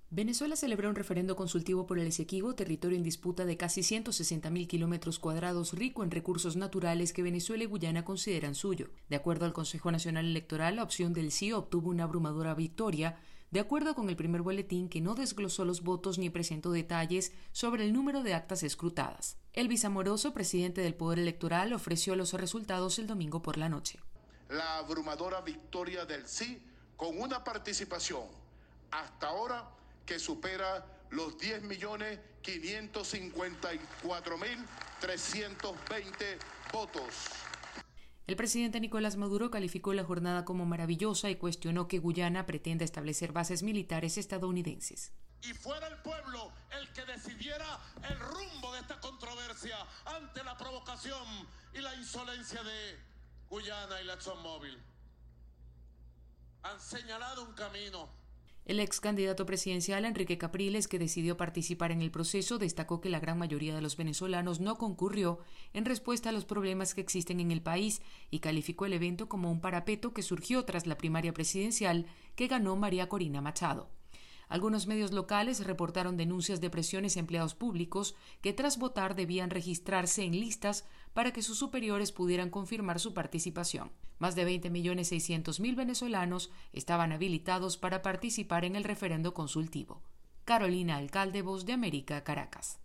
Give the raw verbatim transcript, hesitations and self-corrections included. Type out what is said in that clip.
Venezuela celebró un referendo consultivo por el Esequibo, territorio en disputa de casi ciento sesenta mil kilómetros cuadrados rico en recursos naturales que Venezuela y Guyana consideran suyo. De acuerdo al Consejo Nacional Electoral, la opción del sí obtuvo una abrumadora victoria, de acuerdo con el primer boletín que no desglosó los votos ni presentó detalles sobre el número de actas escrutadas. Elvis Amoroso, presidente del Poder Electoral, ofreció los resultados el domingo por la noche. La abrumadora victoria del sí, con una participación hasta ahora que supera los diez millones quinientos cincuenta y cuatro mil trescientos veinte votos. El presidente Nicolás Maduro calificó la jornada como maravillosa y cuestionó que Guyana pretenda establecer bases militares estadounidenses. Y fuera el pueblo el que decidiera el rumbo de esta controversia ante la provocación y la insolencia de Guyana y la ExxonMobil. Han señalado un camino. El ex candidato presidencial Enrique Capriles, que decidió participar en el proceso, destacó que la gran mayoría de los venezolanos no concurrió en respuesta a los problemas que existen en el país y calificó el evento como un parapeto que surgió tras la primaria presidencial que ganó María Corina Machado. Algunos medios locales reportaron denuncias de presiones a empleados públicos que tras votar debían registrarse en listas para que sus superiores pudieran confirmar su participación. Más de veinte millones seiscientos mil venezolanos estaban habilitados para participar en el referendo consultivo. Carolina Alcalde, Voz de América, Caracas.